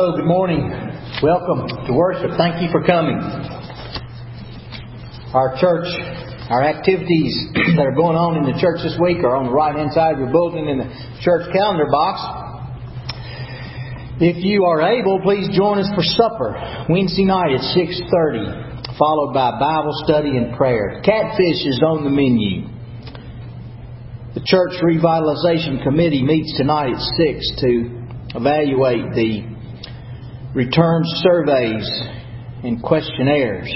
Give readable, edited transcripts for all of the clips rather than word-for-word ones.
Hello, good morning. Welcome to worship. Thank you for coming. Our church, our activities that are going on in the church this week are on the right-hand side of your bulletin in the church calendar box. If you are able, please join us for supper Wednesday night at 6:30, followed by Bible study and prayer. Catfish is on the menu. The Church Revitalization Committee meets tonight at 6 to evaluate the return surveys and questionnaires.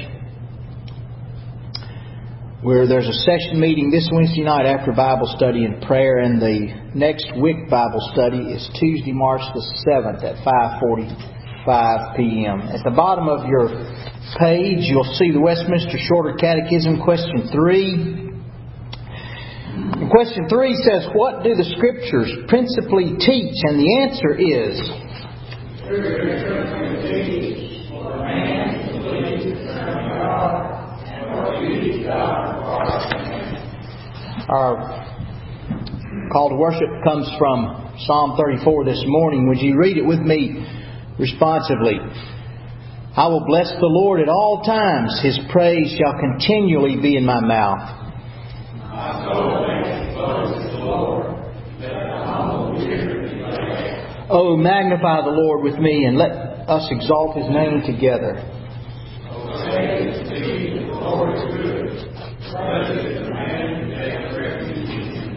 There's a session meeting this Wednesday night after Bible study and prayer, and the next WIC Bible study is Tuesday, March the 7th at 5:45 p.m. At the bottom of your page, you'll see the Westminster Shorter Catechism, question 3. And question 3 says, what do the Scriptures principally teach? And the answer is, our call to worship comes from Psalm 34 this morning. Would you read it with me responsively? I will bless the Lord at all times. His praise shall continually be in my mouth. My soul makes boast in the Lord. Let the humble hear and be glad. Oh, magnify the Lord with me, and let us exalt His name together. Oh, praise be that the Lord is good. Blessed is the man who takes refuge in Him.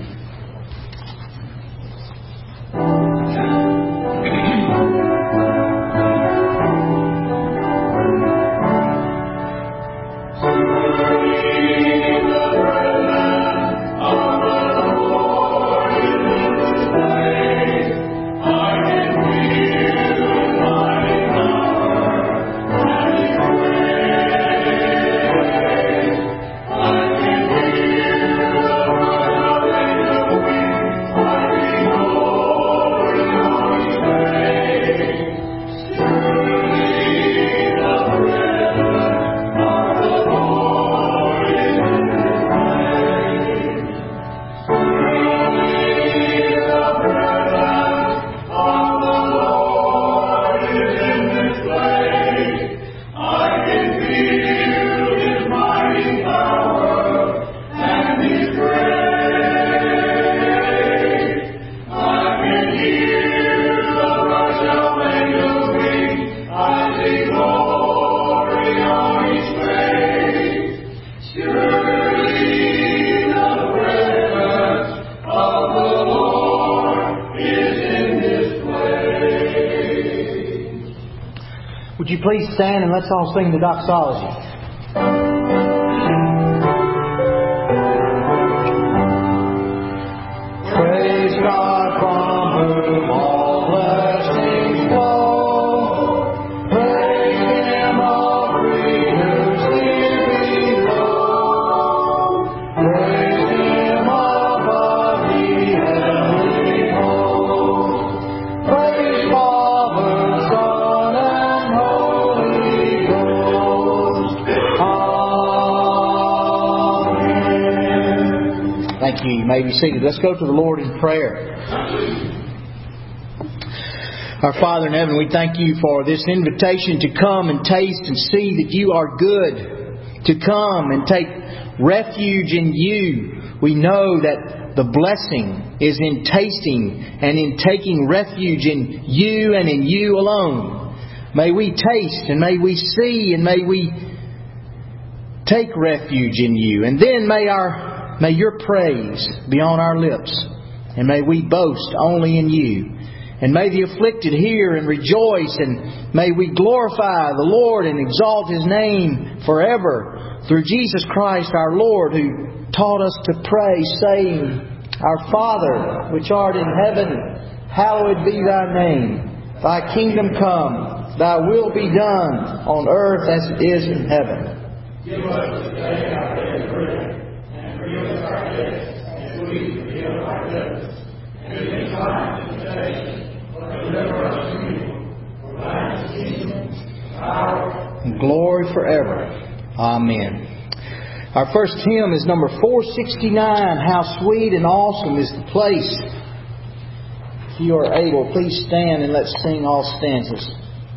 Would you please stand and let's all sing the doxology. Praise God from whom all blessings flow. Praise Him, all creatures here below. Praise Him above the heavenly host. Praise Father, Son, and Holy Ghost. Amen. Thank you. You may be seated. Let's go to the Lord in prayer. Our Father in heaven, we thank You for this invitation to come and taste and see that You are good. To come and take refuge in You. We know that the blessing is in tasting and in taking refuge in You and in You alone. May we taste and may we see and may we take refuge in You. And then may Your praise be on our lips. And may we boast only in You. And may the afflicted hear and rejoice. And may we glorify the Lord and exalt His name forever. Through Jesus Christ our Lord, who taught us to pray, saying, Our Father, which art in heaven, hallowed be Thy name. Thy kingdom come. Thy will be done on earth as it is in heaven. Give us today our daily bread. Forgive us our debts, as we forgive our debtors. And lead us not into temptation, but deliver us from evil. For Thine is the kingdom, power, and glory forever. Amen. Our first hymn is number 469, How Sweet and Awesome is the Place. If you are able, please stand and let's sing all stanzas.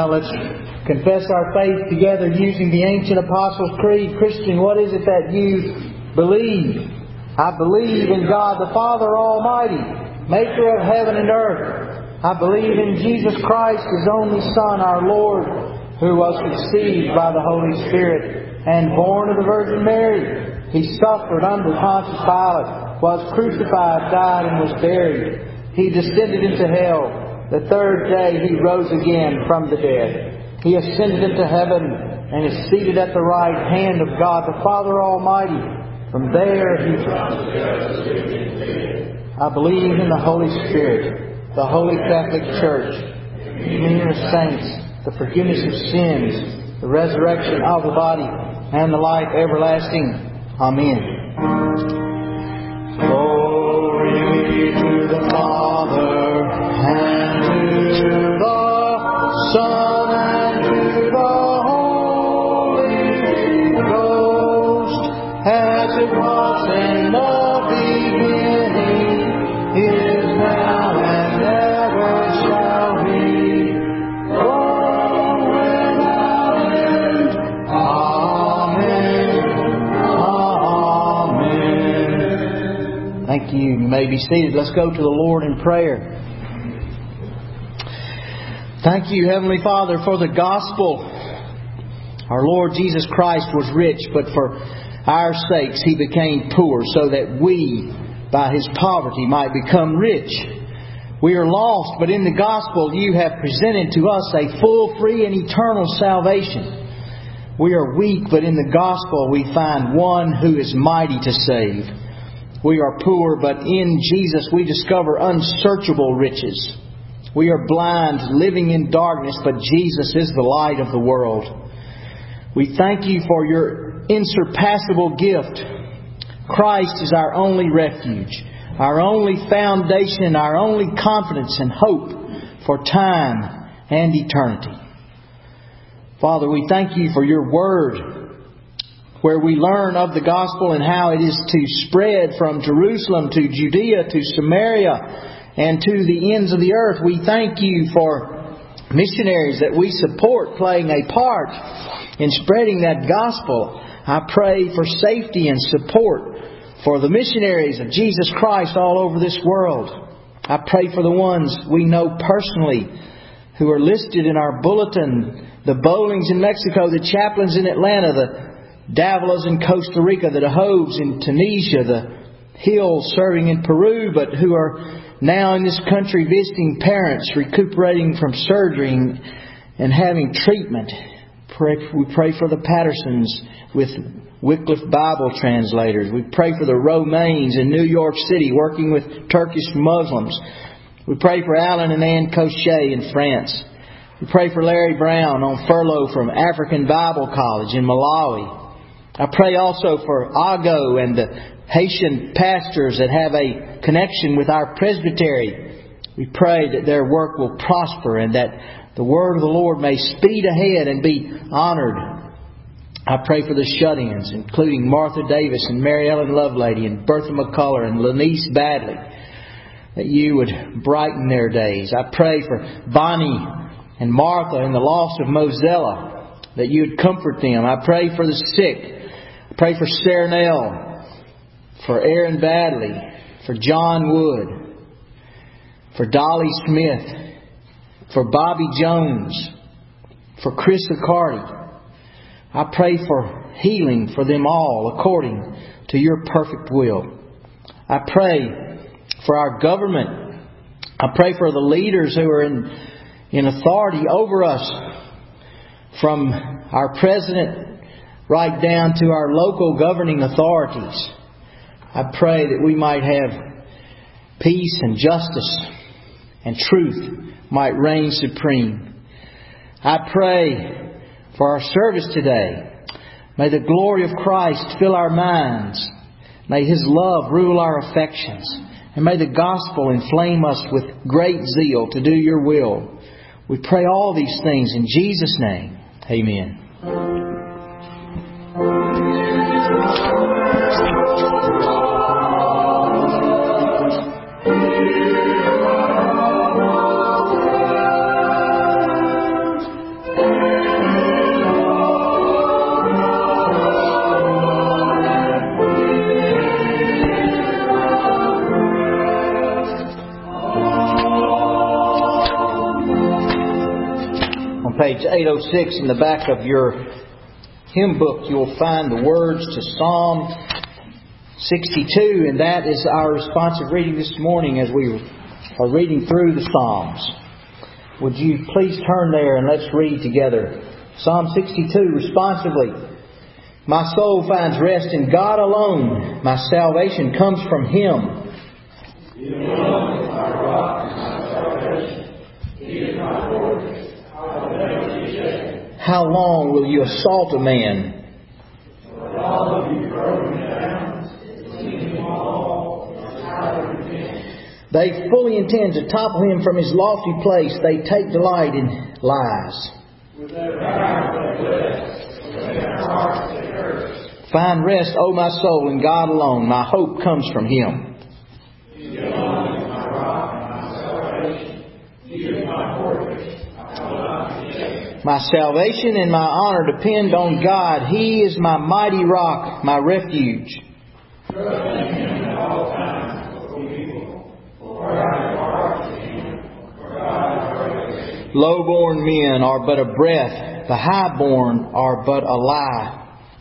Now let's confess our faith together using the ancient Apostles' Creed. Christian, what is it that you believe? I believe in God the Father Almighty, maker of heaven and earth. I believe in Jesus Christ, His only Son, our Lord, who was conceived by the Holy Spirit and born of the Virgin Mary. He suffered under Pontius Pilate, was crucified, died, and was buried. He descended into hell. The third day He rose again from the dead. He ascended into heaven and is seated at the right hand of God the Father Almighty. From there He... I believe in the Holy Spirit, the Holy Catholic Church, the communion of saints, the forgiveness of sins, the resurrection of the body, and the life everlasting. Amen. Glory to the Father, and to the Son, and to the Holy Ghost, as it was in the beginning, is now, and ever shall be, world without end. Amen. Amen. Thank you. You may be seated. Let's go to the Lord in prayer. Thank you, Heavenly Father, for the gospel. Our Lord Jesus Christ was rich, but for our sakes He became poor, so that we, by His poverty, might become rich. We are lost, but in the gospel You have presented to us a full, free, and eternal salvation. We are weak, but in the gospel we find One who is mighty to save. We are poor, but in Jesus we discover unsearchable riches. We are blind, living in darkness, but Jesus is the light of the world. We thank You for Your insurpassable gift. Christ is our only refuge, our only foundation, our only confidence and hope for time and eternity. Father, we thank You for Your Word, where we learn of the gospel and how it is to spread from Jerusalem to Judea to Samaria and to the ends of the earth. We thank You for missionaries that we support playing a part in spreading that gospel. I pray for safety and support for the missionaries of Jesus Christ all over this world. I pray for the ones we know personally who are listed in our bulletin. The Bowlings in Mexico, the Chaplains in Atlanta, the Davilas in Costa Rica, the DeHoves in Tunisia, the Hills serving in Peru, but who are now in this country visiting parents, recuperating from surgery and having treatment. We pray for the Pattersons with Wycliffe Bible translators. We pray for the Romaines in New York City working with Turkish Muslims. We pray for Alan and Ann Cochet in France. We pray for Larry Brown on furlough from African Bible College in Malawi. I pray also for Ago and the Haitian pastors that have a connection with our presbytery. We pray that their work will prosper and that the word of the Lord may speed ahead and be honored. I pray for the shut-ins, including Martha Davis and Mary Ellen Lovelady and Bertha McCullough and Lenice Badley, that You would brighten their days. I pray for Bonnie and Martha and the loss of Mozella, that You would comfort them. I pray for the sick. I pray for Sarah Nell, for Aaron Badley, for John Wood, for Dolly Smith, for Bobby Jones, for Chris Accardi. I pray for healing for them all according to Your perfect will. I pray for our government. I pray for the leaders who are in authority over us, from our president right down to our local governing authorities. I pray that we might have peace and justice and truth might reign supreme. I pray for our service today. May the glory of Christ fill our minds. May His love rule our affections. And may the gospel inflame us with great zeal to do Your will. We pray all these things in Jesus' name. Amen. page 806 in the back of your hymn book, you'll find the words to Psalm 62, and that is our responsive reading this morning as we are reading through the Psalms. Would you please turn there and let's read together. Psalm 62, responsively. My soul finds rest in God alone. My salvation comes from Him. He alone is my rock and my salvation. He is my fortress. I will never be shaken. How long will you assault a man? For all of you broken down, seeking all is how to repent. They fully intend to topple him from his lofty place. They take delight in lies. With their mouth they bless, with their hearts they curse. Find rest, O my soul, in God alone. My hope comes from Him. He alone is my rock and my salvation. He is my fortress. I will not be shaken. My salvation and my honor depend on God. He is my mighty rock, my refuge. Trust in Him at all times, O people, for I have hearkened to Him, for God is gracious. Low-born men are but a breath, the high-born are but a lie.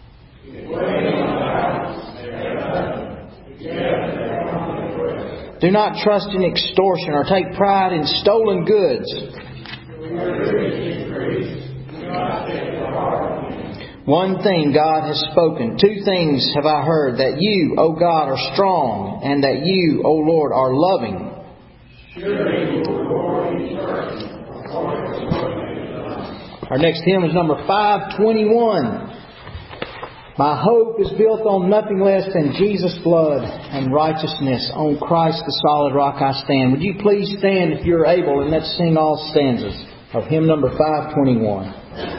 Do not trust in extortion or take pride in stolen goods. One thing God has spoken. Two things have I heard, that you, O God, are strong, and that you, O Lord, are loving. Our next hymn is number 521. My hope is built on nothing less than Jesus' blood and righteousness. On Christ the solid rock I stand. Would you please stand if you're able, and let's sing all stanzas of hymn number 521.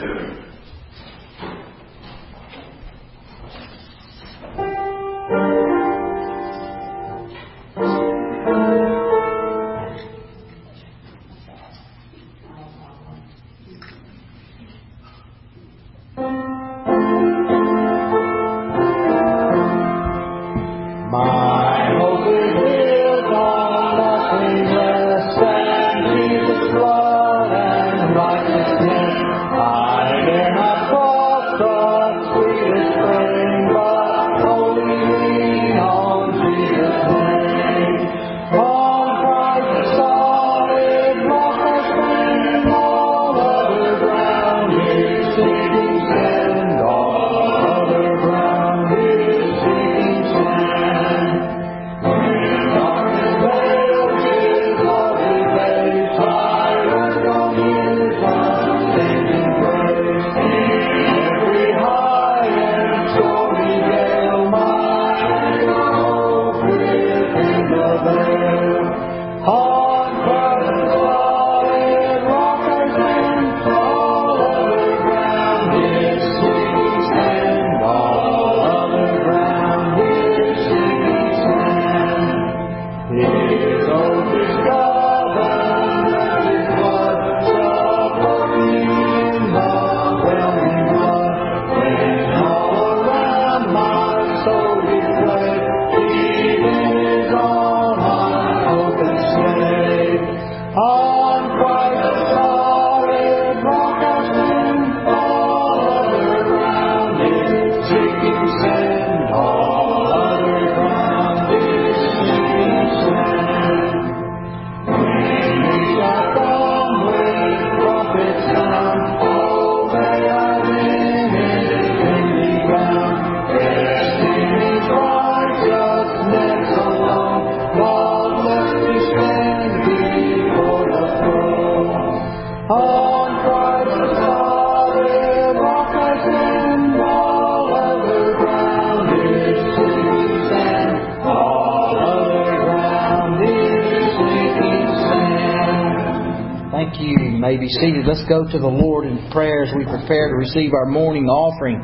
Be seated. Let's go to the Lord in prayer as we prepare to receive our morning offering.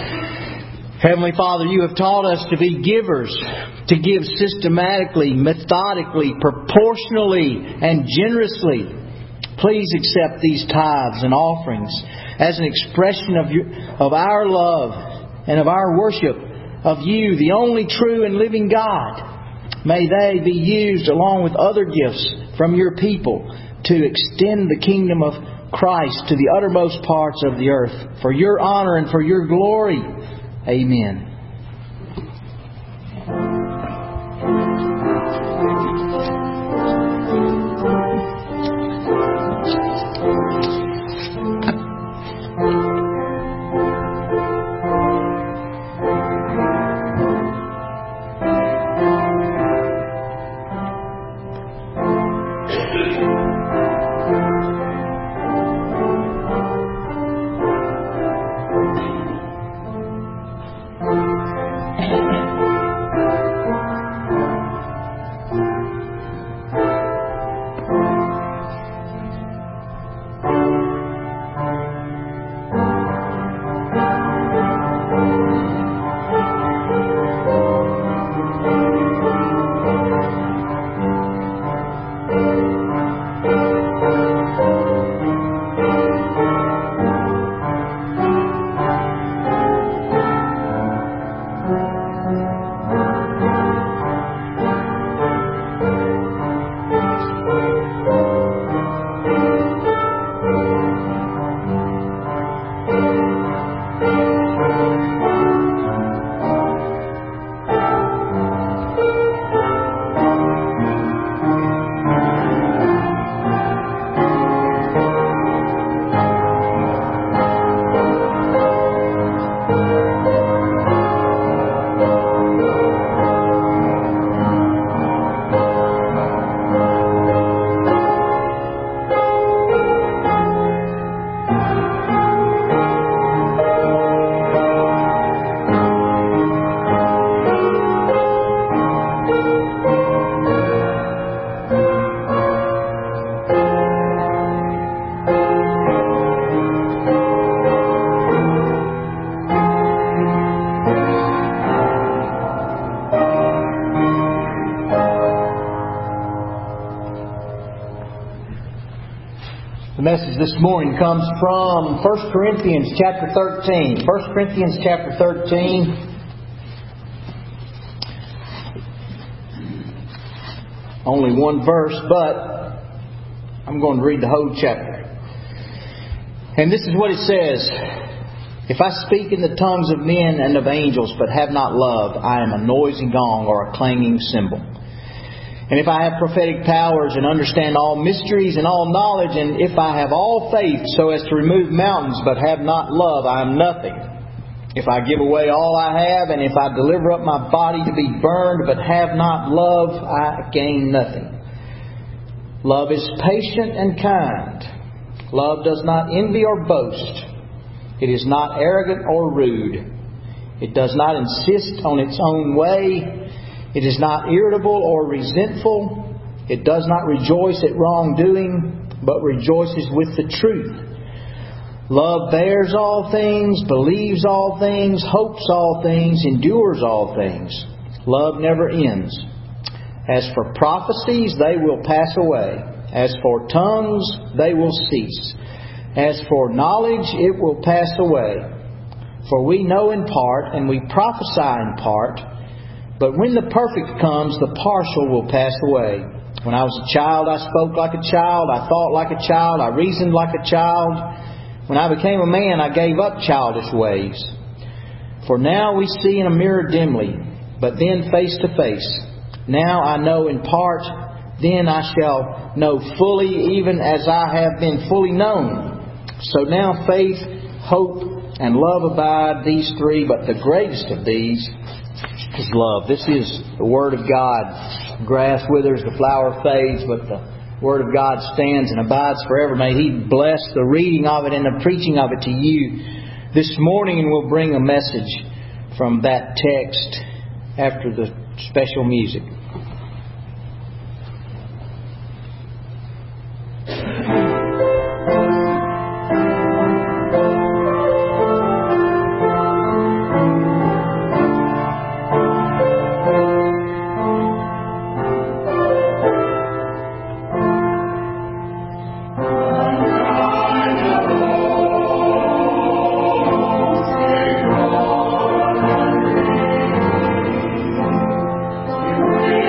Heavenly Father, You have taught us to be givers, to give systematically, methodically, proportionally, and generously. Please accept these tithes and offerings as an expression of our love and of our worship of You, the only true and living God. May they be used along with other gifts from Your people to extend the kingdom of Christ to the uttermost parts of the earth, for your honor and for your glory. Amen. The message this morning comes from 1 Corinthians chapter 13. 1 Corinthians chapter 13. Only one verse, but I'm going to read the whole chapter. And this is what it says. If I speak in the tongues of men and of angels, but have not love, I am a noisy gong or a clanging cymbal. And if I have prophetic powers and understand all mysteries and all knowledge, and if I have all faith so as to remove mountains, but have not love, I am nothing. If I give away all I have, and if I deliver up my body to be burned, but have not love, I gain nothing. Love is patient and kind. Love does not envy or boast. It is not arrogant or rude. It does not insist on its own way. It is not irritable or resentful. It does not rejoice at wrongdoing, but rejoices with the truth. Love bears all things, believes all things, hopes all things, endures all things. Love never ends. As for prophecies, they will pass away. As for tongues, they will cease. As for knowledge, it will pass away. For we know in part, and we prophesy in part. But when the perfect comes, the partial will pass away. When I was a child, I spoke like a child. I thought like a child. I reasoned like a child. When I became a man, I gave up childish ways. For now we see in a mirror dimly, but then face to face. Now I know in part, then I shall know fully, even as I have been fully known. So now faith, hope, and love abide, these three, but the greatest of these is love. This is the Word of God. Grass withers, the flower fades, but the Word of God stands and abides forever. May He bless the reading of it and the preaching of it to you this morning, and we'll bring a message from that text after the special music. We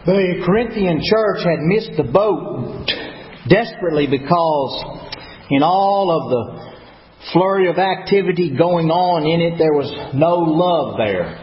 The Corinthian church had missed the boat desperately because in all of the flurry of activity going on in it, there was no love there.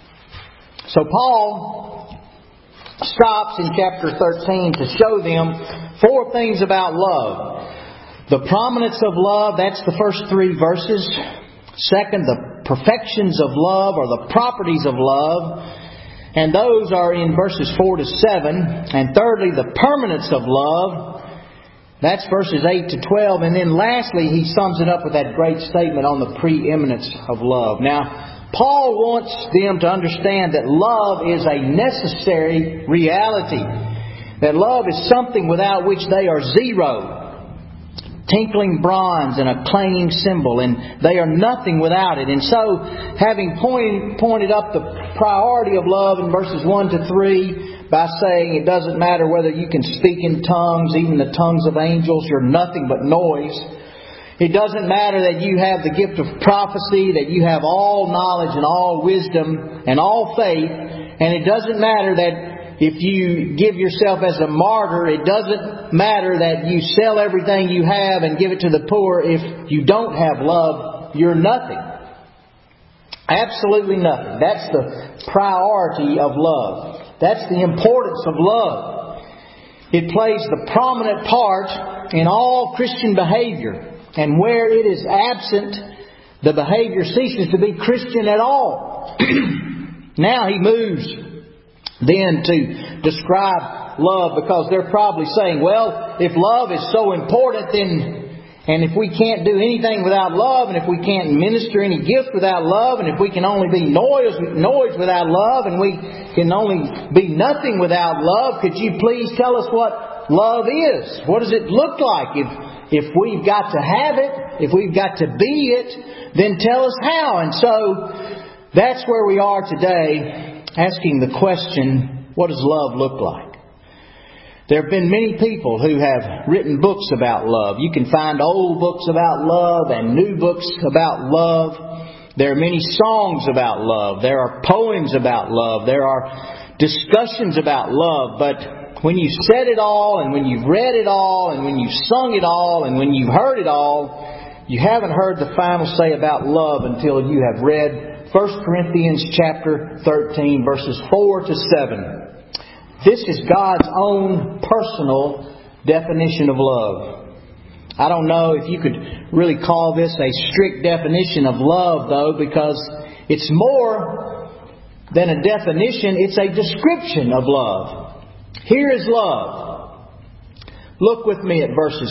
So Paul stops in chapter 13 to show them 4 things about love. The prominence of love, that's the first 3 verses. Second, the perfections of love, or the properties of love. And those are in verses 4 to 7. And thirdly, the permanence of love. That's verses 8 to 12. And then lastly, he sums it up with that great statement on the preeminence of love. Now, Paul wants them to understand that love is a necessary reality. That love is something without which they are zero. Tinkling bronze and a clanging cymbal, and they are nothing without it. And so, having pointed up the priority of love in verses 1 to 3 by saying it doesn't matter whether you can speak in tongues, even the tongues of angels, you're nothing but noise. It doesn't matter that you have the gift of prophecy, that you have all knowledge and all wisdom and all faith, and it doesn't matter that if you give yourself as a martyr, it doesn't matter that you sell everything you have and give it to the poor. If you don't have love, you're nothing. Absolutely nothing. That's the priority of love. That's the importance of love. It plays the prominent part in all Christian behavior. And where it is absent, the behavior ceases to be Christian at all. Now he moves then to describe love, because they're probably saying, well, if love is so important, then, and if we can't do anything without love, and if we can't minister any gift without love, and if we can only be noise without love, and we can only be nothing without love, could you please tell us what love is? What does it look like? If we've got to have it, if we've got to be it, then tell us how. And so that's where we are today, asking the question, what does love look like? There have been many people who have written books about love. You can find old books about love and new books about love. There are many songs about love. There are poems about love. There are discussions about love. But when you've said it all, and when you've read it all, and when you've sung it all, and when you've heard it all, you haven't heard the final say about love until you have read 1 Corinthians chapter 13, verses 4 to 7. This is God's own personal definition of love. I don't know if you could really call this a strict definition of love, though, because it's more than a definition. It's a description of love. Here is love. Look with me at verse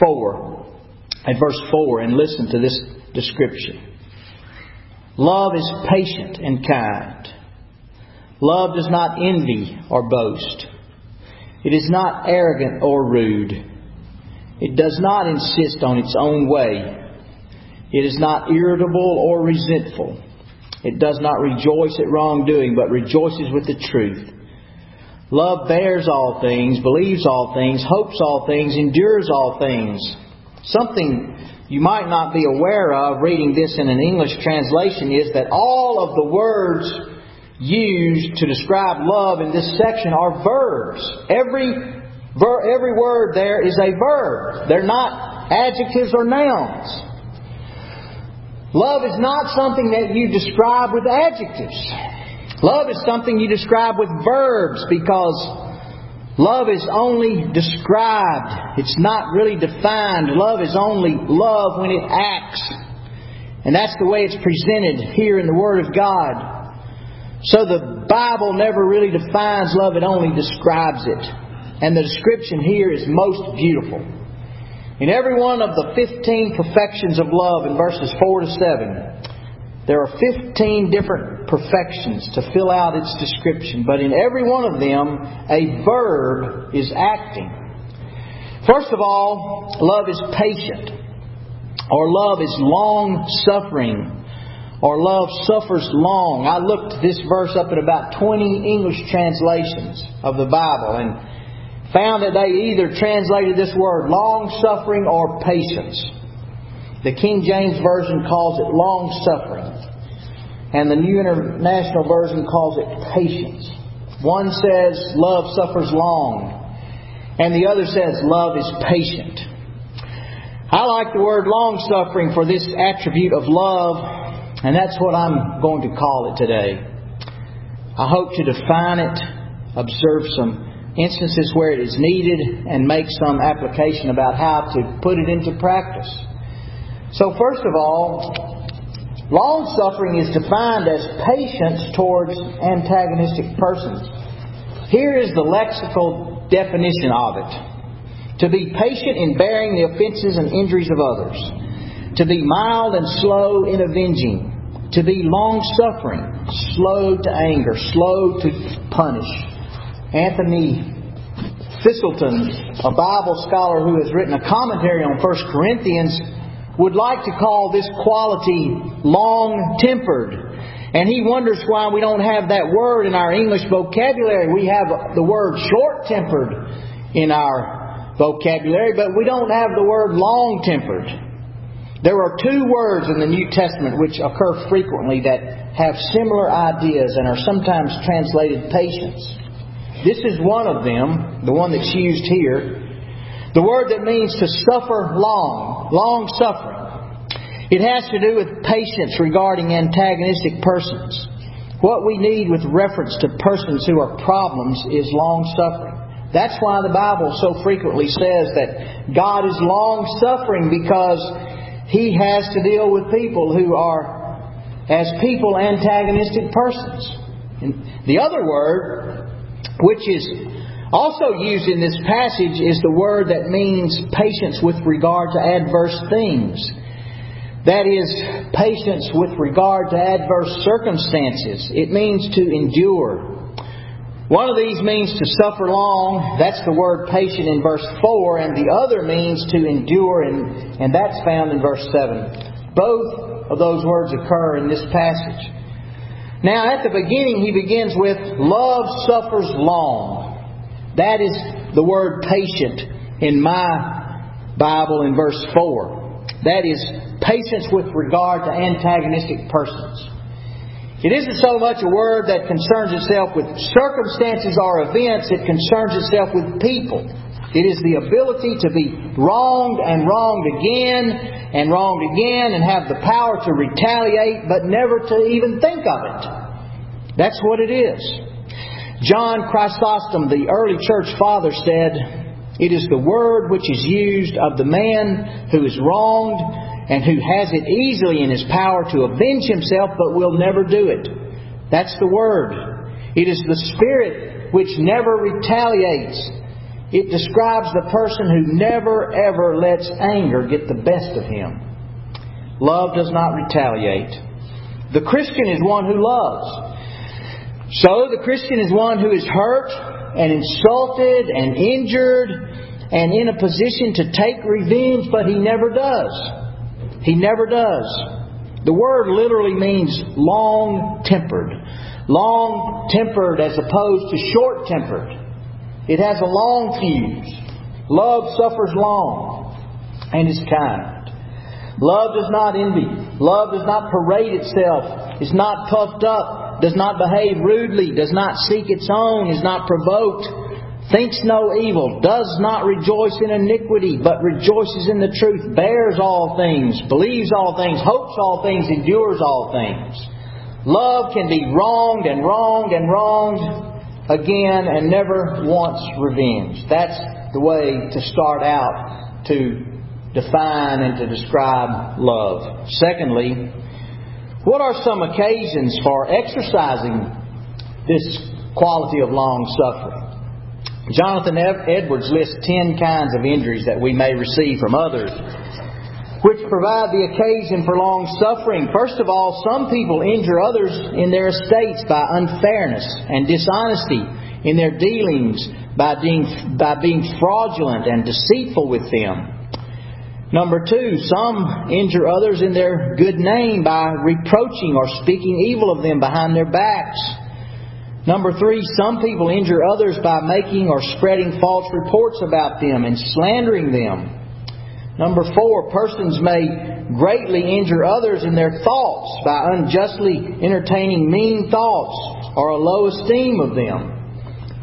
4, and listen to this description. Love is patient and kind. Love does not envy or boast. It is not arrogant or rude. It does not insist on its own way. It is not irritable or resentful. It does not rejoice at wrongdoing, but rejoices with the truth. Love bears all things, believes all things, hopes all things, endures all things. Something you might not be aware of reading this in an English translation is that all of the words used to describe love in this section are verbs. Every word there is a verb. They're not adjectives or nouns. Love is not something that you describe with adjectives. Love is something you describe with verbs, because love is only described. It's not really defined. Love is only love when it acts. And that's the way it's presented here in the Word of God. So the Bible never really defines love. It only describes it. And the description here is most beautiful. In every one of the 15 perfections of love in verses 4 to 7, there are 15 different perfections to fill out its description. But in every one of them, a verb is acting. First of all, love is patient. Or love is long-suffering. Or love suffers long. I looked this verse up in about 20 English translations of the Bible and found that they either translated this word long-suffering or patience. The King James Version calls it long-suffering. And the New International Version calls it patience. One says love suffers long, and the other says love is patient. I like the word long-suffering for this attribute of love, and that's what I'm going to call it today. I hope to define it, observe some instances where it is needed, and make some application about how to put it into practice. So first of all, long-suffering is defined as patience towards antagonistic persons. Here is the lexical definition of it. To be patient in bearing the offenses and injuries of others. To be mild and slow in avenging. To be long-suffering, slow to anger, slow to punish. Anthony Thistleton, a Bible scholar who has written a commentary on 1 Corinthians, would like to call this quality long-tempered. And he wonders why we don't have that word in our English vocabulary. We have the word short-tempered in our vocabulary, but we don't have the word long-tempered. There are two words in the New Testament which occur frequently that have similar ideas and are sometimes translated patience. This is one of them, the one that's used here. The word that means to suffer long-suffering. It has to do with patience regarding antagonistic persons. What we need with reference to persons who are problems is long-suffering. That's why the Bible so frequently says that God is long-suffering, because He has to deal with people who are, as people, antagonistic persons. And the other word, which is also used in this passage, is the word that means patience with regard to adverse things. That is, patience with regard to adverse circumstances. It means to endure. One of these means to suffer long. That's the word patient in verse 4. And the other means to endure, and that's found in verse 7. Both of those words occur in this passage. Now, at the beginning, he begins with, love suffers long. That is the word patient in my Bible in verse 4. That is patience with regard to antagonistic persons. It isn't so much a word that concerns itself with circumstances or events. It concerns itself with people. It is the ability to be wronged and wronged again and wronged again, and have the power to retaliate but never to even think of it. That's what it is. John Chrysostom, the early church father, said, "It is the word which is used of the man who is wronged and who has it easily in his power to avenge himself, but will never do it." That's the word. It is the spirit which never retaliates. It describes the person who never ever lets anger get the best of him. Love does not retaliate. The Christian is one who loves. So the Christian is one who is hurt and insulted and injured and in a position to take revenge, but he never does. He never does. The word literally means long-tempered. Long-tempered as opposed to short-tempered. It has a long fuse. Love suffers long and is kind. Love does not envy. Love does not parade itself. Is not puffed up. Does not behave rudely. Does not seek its own. Is not provoked. Thinks no evil, does not rejoice in iniquity, but rejoices in the truth, bears all things, believes all things, hopes all things, endures all things. Love can be wronged and wronged and wronged again and never wants revenge. That's the way to start out to define and to describe love. Secondly, what are some occasions for exercising this quality of long-suffering? Jonathan Edwards lists 10 kinds of injuries that we may receive from others, which provide the occasion for long-suffering. First of all, some people injure others in their estates by unfairness and dishonesty in their dealings, by being fraudulent and deceitful with them. Number 2, some injure others in their good name by reproaching or speaking evil of them behind their backs. Number 3, some people injure others by making or spreading false reports about them and slandering them. Number 4, persons may greatly injure others in their thoughts by unjustly entertaining mean thoughts or a low esteem of them.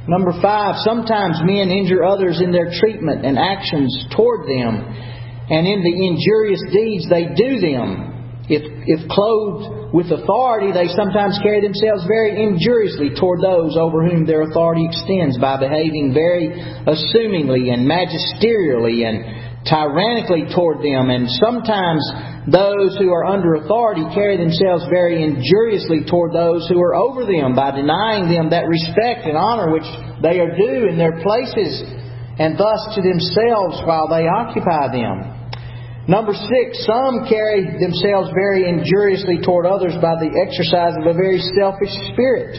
Number 5, sometimes men injure others in their treatment and actions toward them, and in the injurious deeds they do them. If clothed with authority, they sometimes carry themselves very injuriously toward those over whom their authority extends by behaving very assumingly and magisterially and tyrannically toward them. And sometimes those who are under authority carry themselves very injuriously toward those who are over them by denying them that respect and honor which they are due in their places, and thus to themselves while they occupy them. Number 6, some carry themselves very injuriously toward others by the exercise of a very selfish spirit.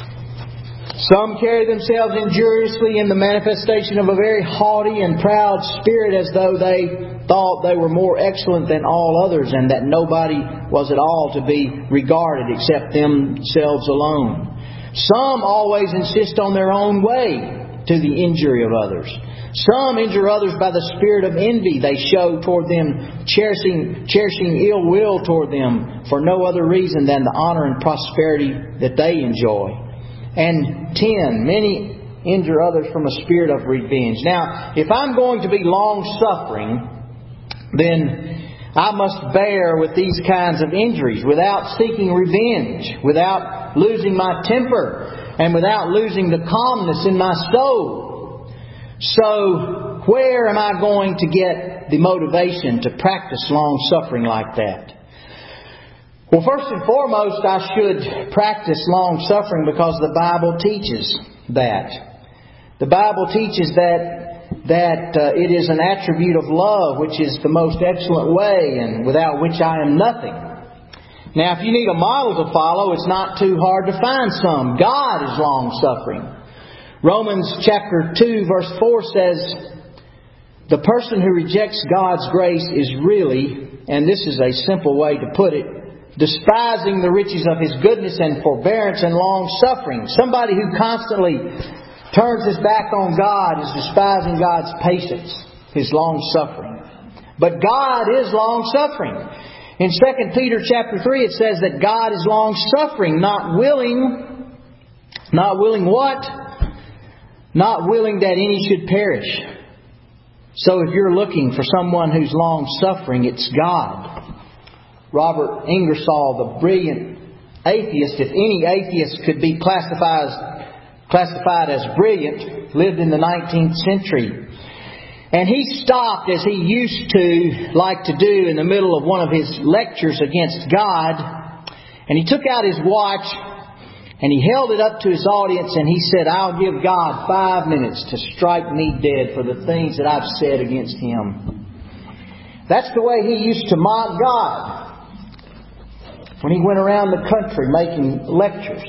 Some carry themselves injuriously in the manifestation of a very haughty and proud spirit, as though they thought they were more excellent than all others and that nobody was at all to be regarded except themselves alone. Some always insist on their own way to the injury of others. Some injure others by the spirit of envy they show toward them, cherishing ill will toward them for no other reason than the honor and prosperity that they enjoy. And 10, many injure others from a spirit of revenge. Now, if I'm going to be long-suffering, then I must bear with these kinds of injuries without seeking revenge, without losing my temper, and without losing the calmness in my soul. So, where am I going to get the motivation to practice long-suffering like that? Well, first and foremost, I should practice long-suffering because the Bible teaches that. The Bible teaches that it is an attribute of love, which is the most excellent way, and without which I am nothing. Now, if you need a model to follow, it's not too hard to find some. God is long-suffering. Romans chapter 2 verse 4 says, the person who rejects God's grace is really, and this is a simple way to put it, despising the riches of His goodness and forbearance and long-suffering. Somebody who constantly turns his back on God is despising God's patience, His long-suffering. But God is long-suffering. In 2 Peter chapter 3 it says that God is long-suffering, not willing what? Not willing that any should perish. So if you're looking for someone who's long-suffering, it's God. Robert Ingersoll, the brilliant atheist, if any atheist could be classified as brilliant, lived in the 19th century. And he stopped, as he used to like to do in the middle of one of his lectures against God, and he took out his watch and he held it up to his audience and he said, I'll give God 5 minutes to strike me dead for the things that I've said against Him. That's the way he used to mock God when he went around the country making lectures.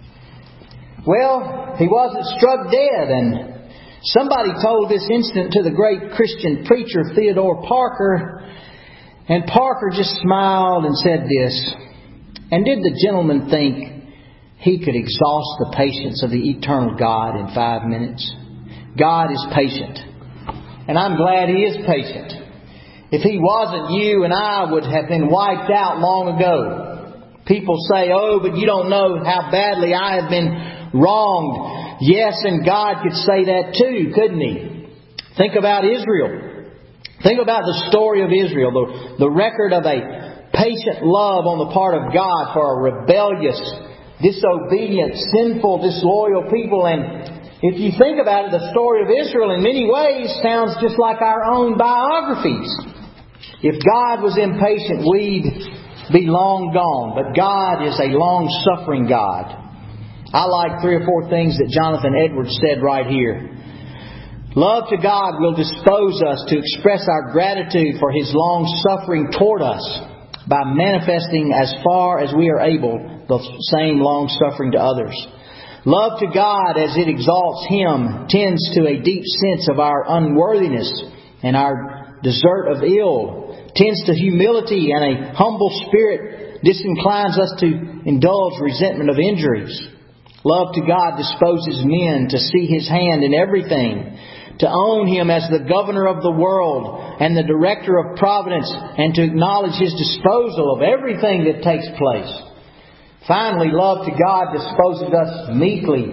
Well, he wasn't struck dead, and somebody told this incident to the great Christian preacher Theodore Parker, and Parker just smiled and said this, and did the gentleman think he could exhaust the patience of the eternal God in 5 minutes? God is patient. And I'm glad He is patient. If He wasn't, you and I would have been wiped out long ago. People say, oh, but you don't know how badly I have been wronged. Yes, and God could say that too, couldn't He? Think about Israel. Think about the story of Israel. The record of a patient love on the part of God for a rebellious, disobedient, sinful, disloyal people. And if you think about it, the story of Israel in many ways sounds just like our own biographies. If God was impatient, we'd be long gone. But God is a long-suffering God. I like 3 or 4 things that Jonathan Edwards said right here. Love to God will dispose us to express our gratitude for His long-suffering toward us by manifesting as far as we are able the same long-suffering to others. Love to God, as it exalts Him, tends to a deep sense of our unworthiness and our desert of ill, tends to humility, and a humble spirit disinclines us to indulge resentment of injuries. Love to God disposes men to see His hand in everything, to own Him as the governor of the world and the director of providence, and to acknowledge His disposal of everything that takes place. Finally, love to God disposes us meekly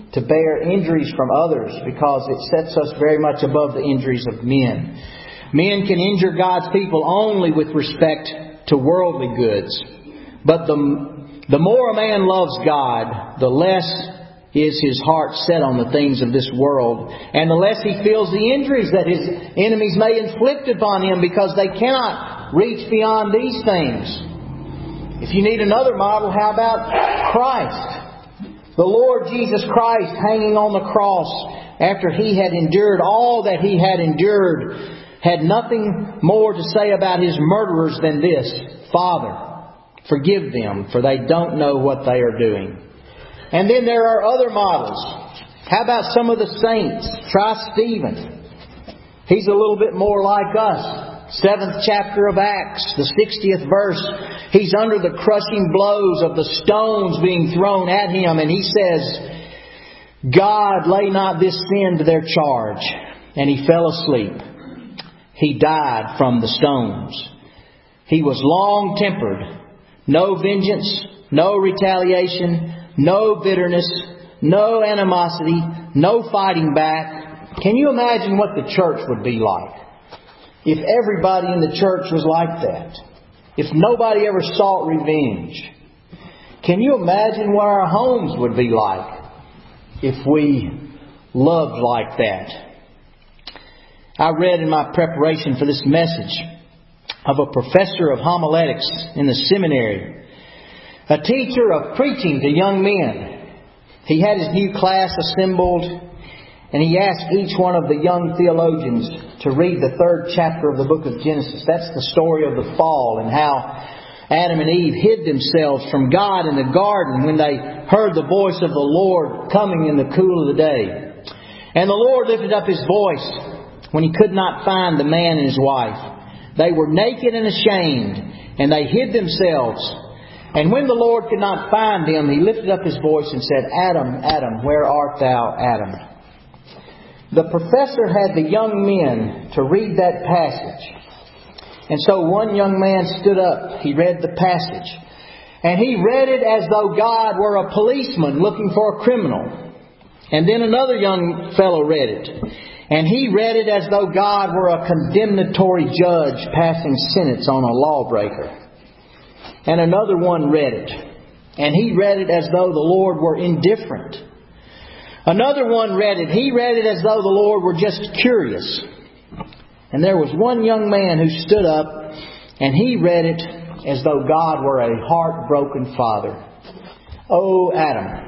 to bear injuries from others because it sets us very much above the injuries of men. Men can injure God's people only with respect to worldly goods. But the more a man loves God, the less is his heart set on the things of this world, and the less he feels the injuries that his enemies may inflict upon him because they cannot reach beyond these things. If you need another model, how about Christ? The Lord Jesus Christ hanging on the cross after He had endured all that He had endured, had nothing more to say about His murderers than this: Father, forgive them, for they don't know what they are doing. And then there are other models. How about some of the saints? Try Stephen. He's a little bit more like us. 7th chapter of Acts, the 60th verse. He's under the crushing blows of the stones being thrown at him, and he says, God, lay not this sin to their charge. And he fell asleep. He died from the stones. He was long-tempered. No vengeance, no retaliation, no bitterness, no animosity, no fighting back. Can you imagine what the church would be like if everybody in the church was like that? If nobody ever sought revenge? Can you imagine what our homes would be like if we loved like that? I read in my preparation for this message of a professor of homiletics in the seminary, a teacher of preaching to young men. He had his new class assembled, and he asked each one of the young theologians to read the 3rd chapter of the book of Genesis. That's the story of the fall and how Adam and Eve hid themselves from God in the garden when they heard the voice of the Lord coming in the cool of the day. And the Lord lifted up His voice when He could not find the man and his wife. They were naked and ashamed, and they hid themselves. And when the Lord could not find them, He lifted up His voice and said, Adam, Adam, where art thou, Adam? The professor had the young men to read that passage. And so one young man stood up. He read the passage. And he read it as though God were a policeman looking for a criminal. And then another young fellow read it. And he read it as though God were a condemnatory judge passing sentence on a lawbreaker. And another one read it. And he read it as though the Lord were indifferent. Another one read it. He read it as though the Lord were just curious. And there was one young man who stood up and he read it as though God were a heartbroken father. Oh, Adam.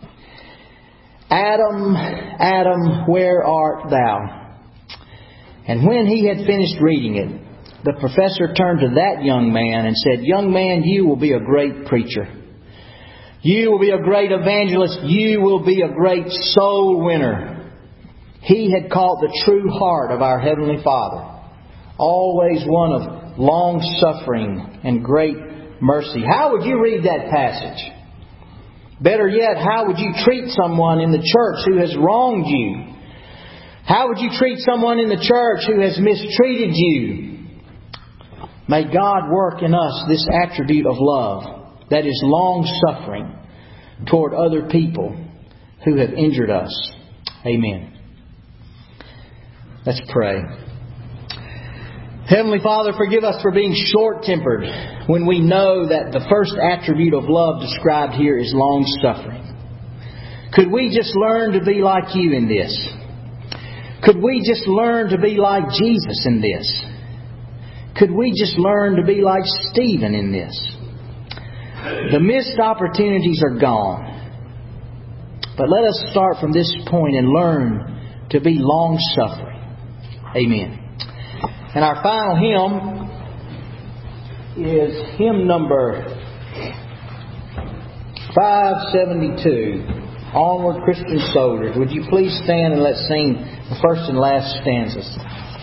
Adam, Adam, where art thou? And when he had finished reading it, the professor turned to that young man and said, Young man, you will be a great preacher. You will be a great evangelist. You will be a great soul winner. He had caught the true heart of our Heavenly Father. Always one of long suffering and great mercy. How would you read that passage? Better yet, how would you treat someone in the church who has wronged you? How would you treat someone in the church who has mistreated you? May God work in us this attribute of love that is long-suffering toward other people who have injured us. Amen. Let's pray. Heavenly Father, forgive us for being short-tempered when we know that the first attribute of love described here is long-suffering. Could we just learn to be like You in this? Could we just learn to be like Jesus in this? Could we just learn to be like Stephen in this? The missed opportunities are gone. But let us start from this point and learn to be long-suffering. Amen. And our final hymn is hymn number 572, Onward Christian Soldiers. Would you please stand and let's sing the first and last stanzas.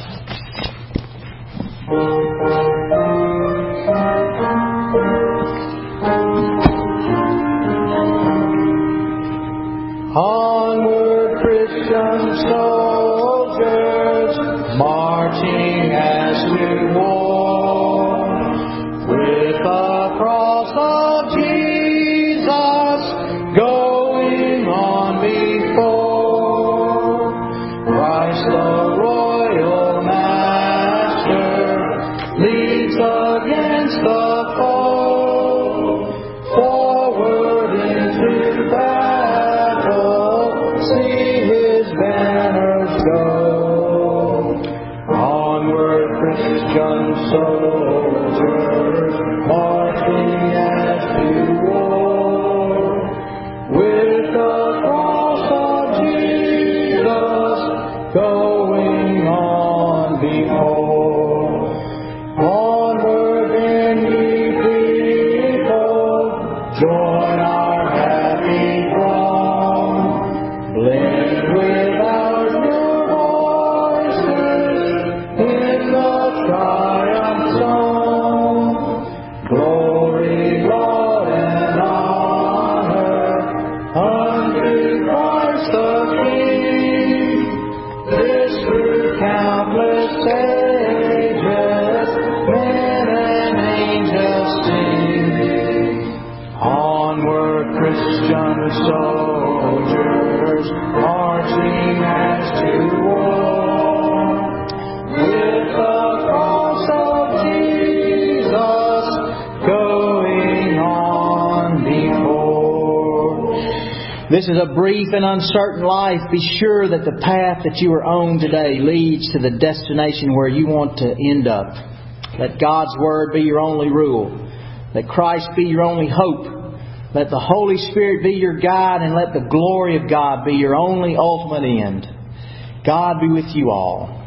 Onward Christian soldiers, marching as we war, with the cross of Jesus going on before. Christian soldiers marching as to war, with the cross of Jesus going on before. This is a brief and uncertain life. Be sure that the path that you are on today leads to the destination where you want to end up. Let God's Word be your only rule. Let Christ be your only hope. Let the Holy Spirit be your guide, and let the glory of God be your only ultimate end. God be with you all.